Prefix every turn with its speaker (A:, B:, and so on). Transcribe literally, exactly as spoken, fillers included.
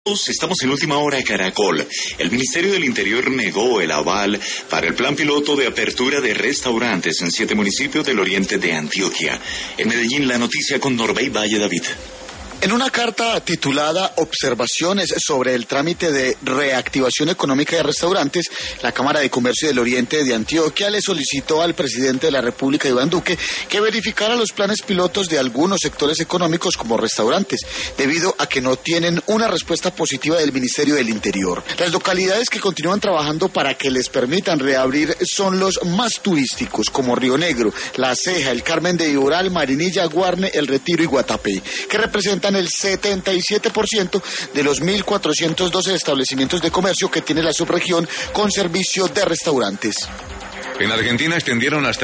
A: Estamos en Última Hora Caracol. El Ministerio del Interior negó el aval para el plan piloto de apertura de restaurantes en siete municipios del oriente de Antioquia. En Medellín, la noticia con Norbey Valle David.
B: En una carta titulada Observaciones sobre el trámite de reactivación económica de restaurantes, la Cámara de Comercio del Oriente de Antioquia le solicitó al presidente de la República, Iván Duque, que verificara los planes pilotos de algunos sectores económicos como restaurantes, debido a que no tienen una respuesta positiva del Ministerio del Interior. Las localidades que continúan trabajando para que les permitan reabrir son los más turísticos, como Río Negro, La Ceja, el Carmen de Iboral, Marinilla, Guarne, El Retiro y Guatapé, que representan el setenta y siete por ciento de los mil cuatrocientos doce establecimientos de comercio que tiene la subregión con servicio de restaurantes.
C: En Argentina extendieron hasta